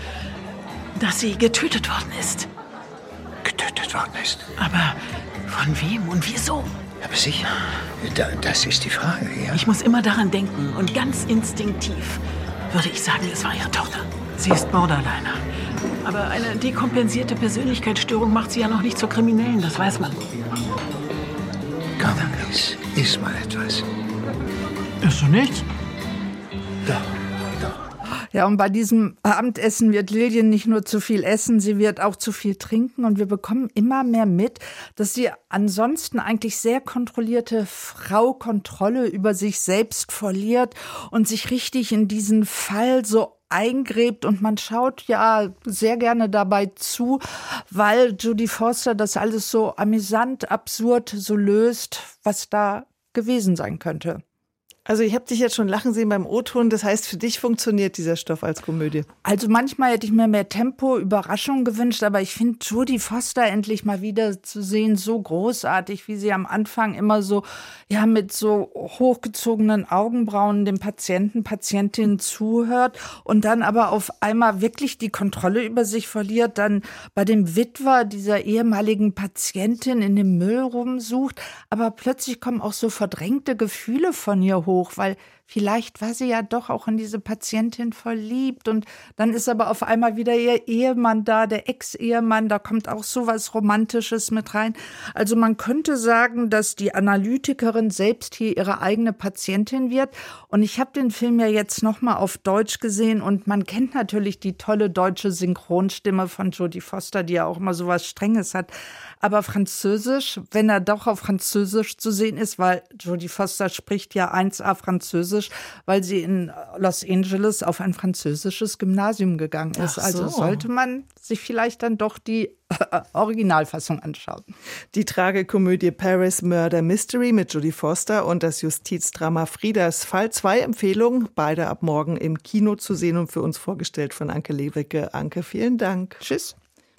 dass sie getötet worden ist. Getötet worden ist? Aber von wem und wieso? Aber sicher, das ist die Frage, ja. Ich muss immer daran denken, und ganz instinktiv würde ich sagen, es war ihre Tochter. Sie ist Borderliner. Aber eine dekompensierte Persönlichkeitsstörung macht sie ja noch nicht zur Kriminellen, das weiß man. Komm, iss, iss mal etwas. Ist du nicht? Doch, doch. Ja, und bei diesem Abendessen wird Lillian nicht nur zu viel essen, sie wird auch zu viel trinken, und wir bekommen immer mehr mit, dass sie ansonsten eigentlich sehr kontrollierte Frau Kontrolle über sich selbst verliert und sich richtig in diesen Fall so eingräbt, und man schaut ja sehr gerne dabei zu, weil Jodie Foster das alles so amüsant, absurd so löst, was da gewesen sein könnte. Also ich habe dich jetzt schon lachen sehen beim O-Ton. Das heißt, für dich funktioniert dieser Stoff als Komödie? Also manchmal hätte ich mir mehr Tempo, Überraschung gewünscht, aber ich finde Jodie Foster endlich mal wieder zu sehen so großartig, wie sie am Anfang immer so, ja, mit so hochgezogenen Augenbrauen dem Patienten, Patientin zuhört und dann aber auf einmal wirklich die Kontrolle über sich verliert, dann bei dem Witwer dieser ehemaligen Patientin in dem Müll rumsucht, aber plötzlich kommen auch so verdrängte Gefühle von ihr hoch, weil vielleicht war sie ja doch auch in diese Patientin verliebt und dann ist aber auf einmal wieder ihr Ehemann da, der Ex-Ehemann, da kommt auch sowas Romantisches mit rein. Also man könnte sagen, dass die Analytikerin selbst hier ihre eigene Patientin wird. Und ich habe den Film ja jetzt nochmal auf Deutsch gesehen und man kennt natürlich die tolle deutsche Synchronstimme von Jodie Foster, die ja auch immer sowas Strenges hat. Aber Französisch, wenn er doch auf Französisch zu sehen ist, weil Jodie Foster spricht ja eins A Französisch, weil sie in Los Angeles auf ein französisches Gymnasium gegangen ist. Ach so. Also sollte man sich vielleicht dann doch die äh, Originalfassung anschauen. Die Tragikomödie Paris Murder Mystery mit Jodie Foster und das Justizdrama Friedas Fall. Zwei Empfehlungen, beide ab morgen im Kino zu sehen und für uns vorgestellt von Anke Lewicke. Anke, vielen Dank. Tschüss.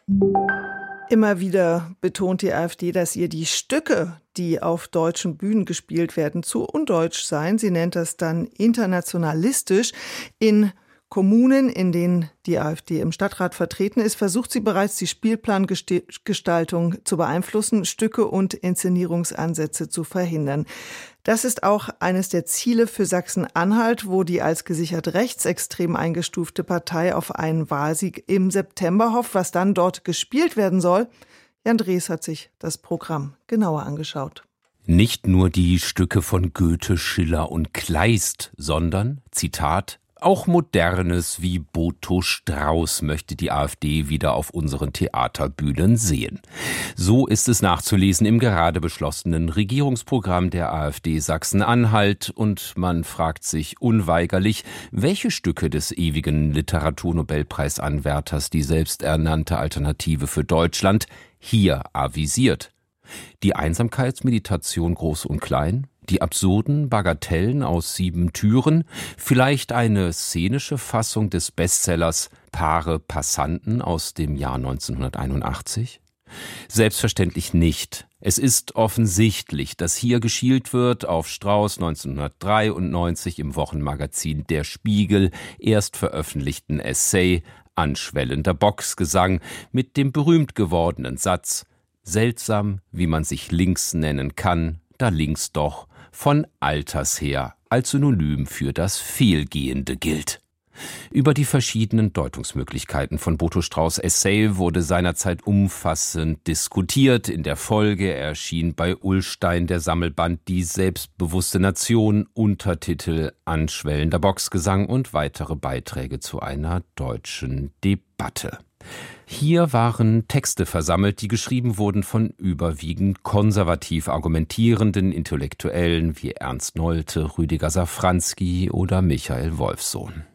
Immer wieder betont die AfD, dass ihr die Stücke, die auf deutschen Bühnen gespielt werden, zu undeutsch seien. Sie nennt das dann internationalistisch. In Kommunen, in denen die AfD im Stadtrat vertreten ist, versucht sie bereits, die Spielplangestaltung zu beeinflussen, Stücke und Inszenierungsansätze zu verhindern. Das ist auch eines der Ziele für Sachsen-Anhalt, wo die als gesichert rechtsextrem eingestufte Partei auf einen Wahlsieg im September hofft. Was dann dort gespielt werden soll, Jan Drees hat sich das Programm genauer angeschaut. Nicht nur die Stücke von Goethe, Schiller und Kleist, sondern, Zitat, auch Modernes wie Boto Strauß möchte die AfD wieder auf unseren Theaterbühnen sehen. So ist es nachzulesen im gerade beschlossenen Regierungsprogramm der AfD Sachsen-Anhalt. Und man fragt sich unweigerlich, welche Stücke des ewigen Literaturnobelpreisanwärters die selbsternannte Alternative für Deutschland hier avisiert. Die Einsamkeitsmeditation Groß und Klein? Die absurden Bagatellen aus Sieben Türen, vielleicht eine szenische Fassung des Bestsellers Paare Passanten aus dem Jahr neunzehnhunderteinundachtzig? Selbstverständlich nicht. Es ist offensichtlich, dass hier geschielt wird auf Strauß neunzehnhundertdreiundneunzig im Wochenmagazin Der Spiegel erst veröffentlichten Essay Anschwellender Boxgesang mit dem berühmt gewordenen Satz: Seltsam, wie man sich links nennen kann, da links doch von alters her als Synonym für das Fehlgehende gilt. Über die verschiedenen Deutungsmöglichkeiten von Boto Strauß' Essay wurde seinerzeit umfassend diskutiert. In der Folge erschien bei Ullstein der Sammelband Die selbstbewusste Nation, Untertitel Anschwellender Boxgesang und weitere Beiträge zu einer deutschen Debatte. Hier waren Texte versammelt, die geschrieben wurden von überwiegend konservativ argumentierenden Intellektuellen wie Ernst Nolte, Rüdiger Safranski oder Michael Wolffsohn.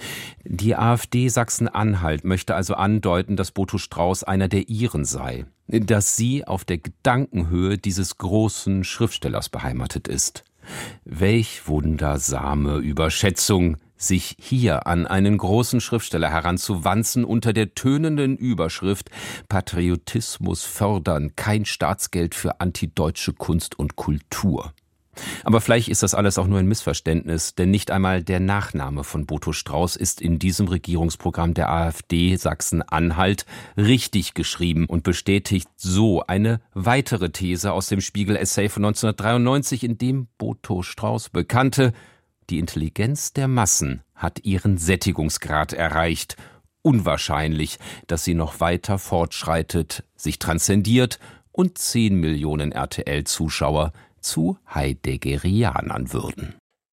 Die AfD Sachsen-Anhalt möchte also andeuten, dass Boto Strauß einer der ihren sei, dass sie auf der Gedankenhöhe dieses großen Schriftstellers beheimatet ist. Welch wundersame Überschätzung, sich hier an einen großen Schriftsteller heranzuwanzen unter der tönenden Überschrift Patriotismus fördern, kein Staatsgeld für antideutsche Kunst und Kultur. Aber vielleicht ist das alles auch nur ein Missverständnis, denn nicht einmal der Nachname von Boto Strauß ist in diesem Regierungsprogramm der AfD Sachsen-Anhalt richtig geschrieben und bestätigt so eine weitere These aus dem Spiegel-Essay von neunzehnhundertdreiundneunzig, in dem Boto Strauß bekannte: Die Intelligenz der Massen hat ihren Sättigungsgrad erreicht. Unwahrscheinlich, dass sie noch weiter fortschreitet, sich transzendiert und zehn Millionen R T L-Zuschauer zu Heideggerianern würden.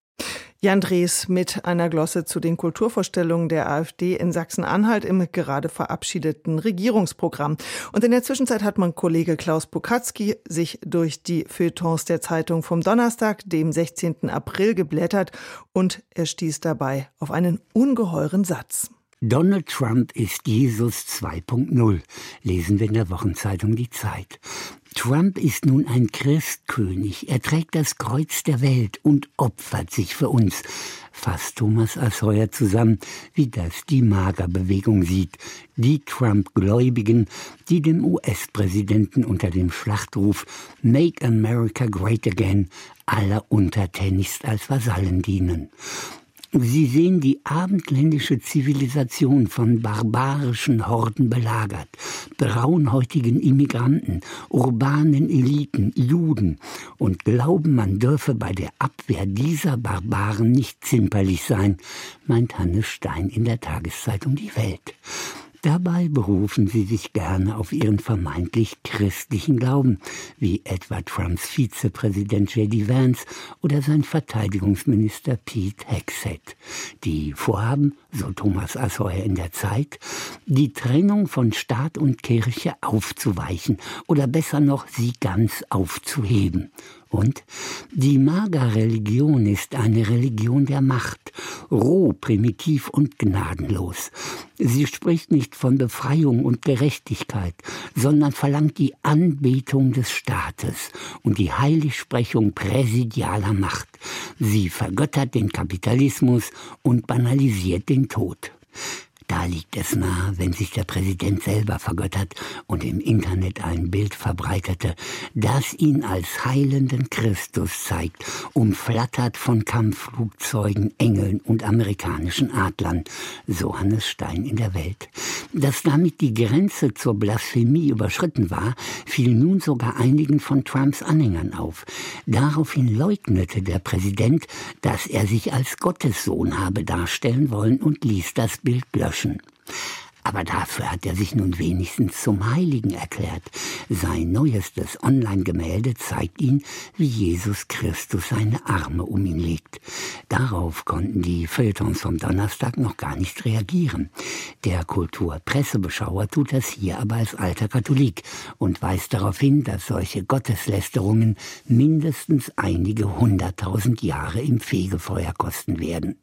Jan Drees mit einer Glosse zu den Kulturvorstellungen der AfD in Sachsen-Anhalt im gerade verabschiedeten Regierungsprogramm. Und in der Zwischenzeit hat mein Kollege Klaus Bukatzky sich durch die Feuilletons der Zeitung vom Donnerstag, dem sechzehnten April, geblättert und er stieß dabei auf einen ungeheuren Satz. Donald Trump ist Jesus zwei Punkt null, lesen wir in der Wochenzeitung Die Zeit. Trump ist nun ein Christkönig. Er trägt das Kreuz der Welt und opfert sich für uns. Fasst Thomas Asheuer zusammen, wie das die Magerbewegung sieht. Die Trump-Gläubigen, die dem U S-Präsidenten unter dem Schlachtruf Make America Great Again alleruntertänigst als Vasallen dienen. Sie sehen die abendländische Zivilisation von barbarischen Horden belagert, braunhäutigen Immigranten, urbanen Eliten, Juden und glauben, man dürfe bei der Abwehr dieser Barbaren nicht zimperlich sein, meint Hannes Stein in der Tageszeitung Die Welt. Dabei berufen sie sich gerne auf ihren vermeintlich christlichen Glauben, wie etwa Trumps Vizepräsident J D Vance oder sein Verteidigungsminister Pete Hegseth. Die vorhaben, so Thomas Assauer in der Zeit, die Trennung von Staat und Kirche aufzuweichen oder besser noch, sie ganz aufzuheben. Und die Maga-Religion ist eine Religion der Macht, roh, primitiv und gnadenlos. Sie spricht nicht von Befreiung und Gerechtigkeit, sondern verlangt die Anbetung des Staates und die Heiligsprechung präsidialer Macht. Sie vergöttert den Kapitalismus und banalisiert den Tod. Da liegt es nahe, wenn sich der Präsident selber vergöttert und im Internet ein Bild verbreitete, das ihn als heilenden Christus zeigt, umflattert von Kampfflugzeugen, Engeln und amerikanischen Adlern, so Hannes Stein in der Welt. Dass damit die Grenze zur Blasphemie überschritten war, fiel nun sogar einigen von Trumps Anhängern auf. Daraufhin leugnete der Präsident, dass er sich als Gottessohn habe darstellen wollen und ließ das Bild löschen. Aber dafür hat er sich nun wenigstens zum Heiligen erklärt. Sein neuestes Online-Gemälde zeigt ihn, wie Jesus Christus seine Arme um ihn legt. Darauf konnten die Feuilletons vom Donnerstag noch gar nicht reagieren. Der Kulturpressebeschauer tut das hier aber als alter Katholik und weist darauf hin, dass solche Gotteslästerungen mindestens einige hunderttausend Jahre im Fegefeuer kosten werden.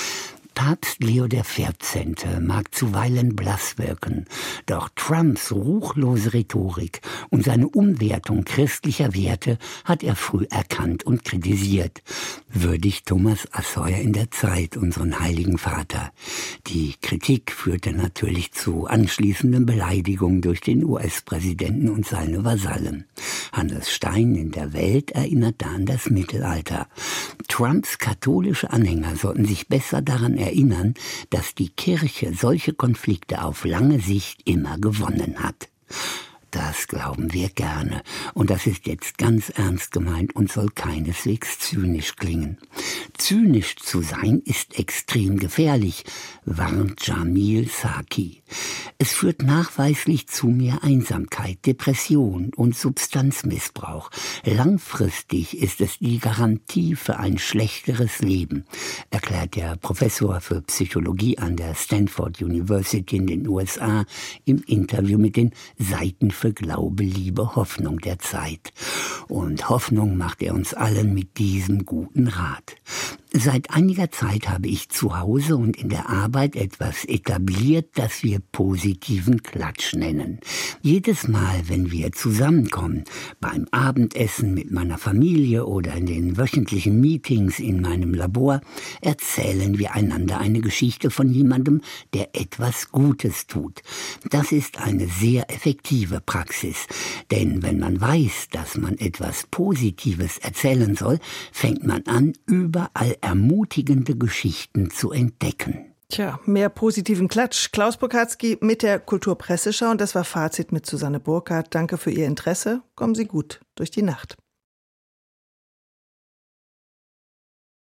Papst Leo der vierzehnte mag zuweilen blass wirken, doch Trumps ruchlose Rhetorik und seine Umwertung christlicher Werte hat er früh erkannt und kritisiert, würdigt Thomas Assauer in der Zeit, unseren heiligen Vater. Die Kritik führte natürlich zu anschließenden Beleidigungen durch den U S-Präsidenten und seine Vasallen. Hannes Stein in der Welt erinnert da an das Mittelalter. Trumps katholische Anhänger sollten sich besser daran erinnern, dass die Kirche solche Konflikte auf lange Sicht immer gewonnen hat. Das glauben wir gerne. Und das ist jetzt ganz ernst gemeint und soll keineswegs zynisch klingen. Zynisch zu sein ist extrem gefährlich, warnt Jamil Saki. Es führt nachweislich zu mehr Einsamkeit, Depression und Substanzmissbrauch. Langfristig ist es die Garantie für ein schlechteres Leben, erklärt der Professor für Psychologie an der Stanford University in den U S A im Interview mit den Seiten für Glaube, Liebe, Hoffnung der Zeit. Und Hoffnung macht er uns allen mit diesem guten Rat. Seit einiger Zeit habe ich zu Hause und in der Arbeit etwas etabliert, das wir positiven Klatsch nennen. Jedes Mal, wenn wir zusammenkommen, beim Abendessen mit meiner Familie oder in den wöchentlichen Meetings in meinem Labor, erzählen wir einander eine Geschichte von jemandem, der etwas Gutes tut. Das ist eine sehr effektive Praxis, denn wenn man weiß, dass man etwas Positives erzählen soll, fängt man an, überall ermutigende Geschichten zu entdecken. Tja, mehr positiven Klatsch. Klaus Burkhardzki mit der Kulturpresseschau. Und das war Fazit mit Susanne Burkhardt. Danke für Ihr Interesse. Kommen Sie gut durch die Nacht.